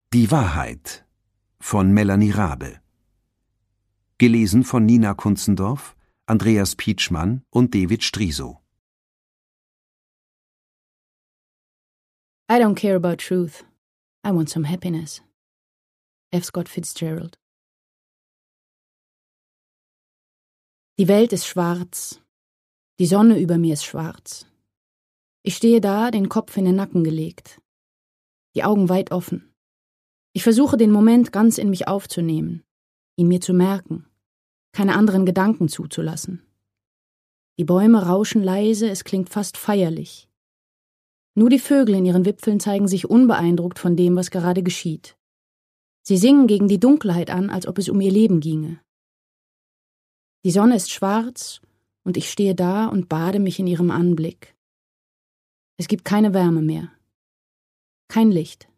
Die Wahrheit von Melanie Rabe. Gelesen von Nina Kunzendorf, Andreas Pietschmann und David Striso. I don't care about truth. I want some happiness. F. Scott Fitzgerald. Die Welt ist schwarz. Die Sonne über mir ist schwarz. Ich stehe da, den Kopf in den Nacken gelegt. Die Augen weit offen. Ich versuche, den Moment ganz in mich aufzunehmen, ihn mir zu merken, keine anderen Gedanken zuzulassen. Die Bäume rauschen leise, es klingt fast feierlich. Nur die Vögel in ihren Wipfeln zeigen sich unbeeindruckt von dem, was gerade geschieht. Sie singen gegen die Dunkelheit an, als ob es um ihr Leben ginge. Die Sonne ist schwarz und ich stehe da und bade mich in ihrem Anblick. Es gibt keine Wärme mehr. Kein Licht.